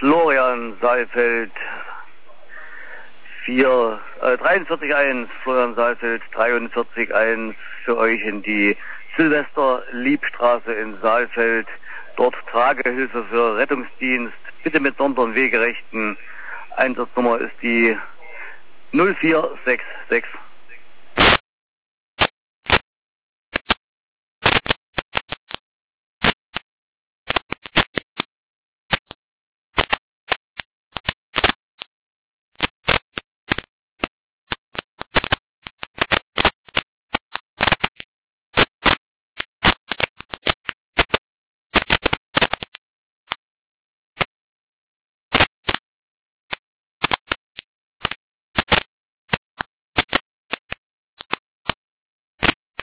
Florian Saalfeld 43.1, Florian Saalfeld 43.1 für euch in die Silvester-Liebstraße in Saalfeld. Dort Tragehilfe für Rettungsdienst. Bitte mit Sonder- und Wegerechten. Einsatznummer ist die 0466.